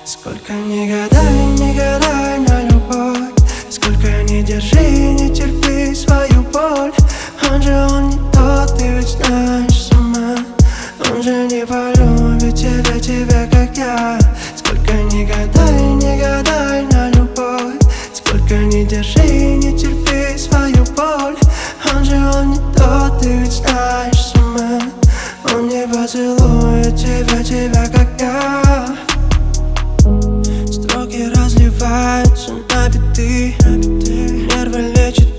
Сколько не гадай на любовь, сколько не держи, не терпи свою боль. Он не тот, ты ведь знаешь сама. Он же не полюбит тебя, как я. Сколько не гадай на любовь, сколько не держи, не терпи свою боль. Он не тот, ты ведь знаешь сама. Он не поцелует тебя, как я. Строки разливаются на биты, нервы лечит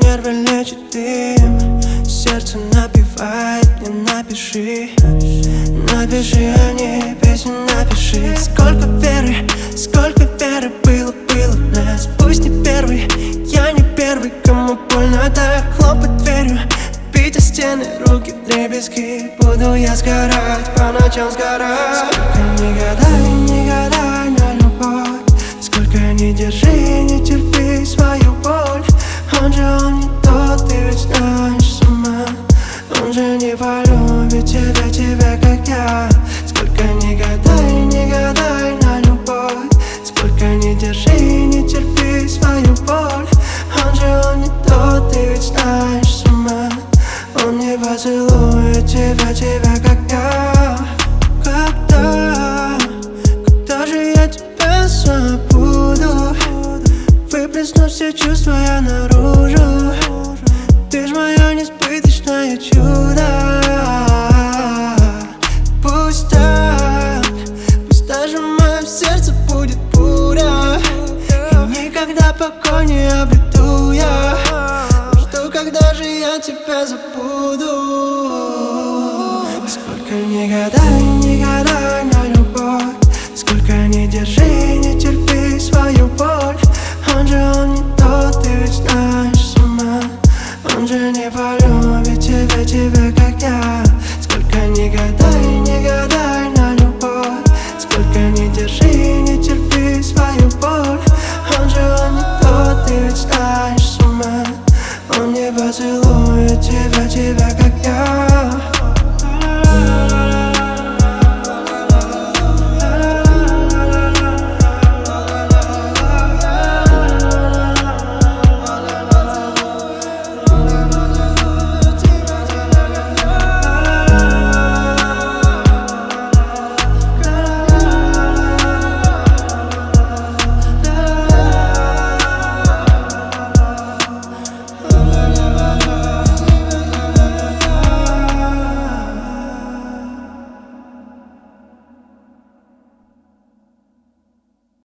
им. Сердце напевает, мне напиши, о ней песню напиши. Сколько веры было в нас. Пусть не первый, я не первый, кому больно так хлопать дверью, бить о стены, руки вдребезги. Буду я сгорать, по ночам сгорать. Сколько не гадай на любовь, сколько не держи, не терпи свою боль. Он не тот, ты ведь знаешь сама. Он же не полюбит тебя, как я. Сколько не гадай на любовь, сколько не держи, не терпи свою боль. Он не тот, ты ведь знаешь сама. Он не поцелует тебя, как я. Когда же я тебя забуду? Выплесну все чувства я наружу. Ты ж мое несбыточное чудо. Пусть так, пусть даже в моем сердце будет буря, и никогда покой не обрету я. Жду, когда же я тебя забуду. Сколько не гадай на любовь, сколько не держи,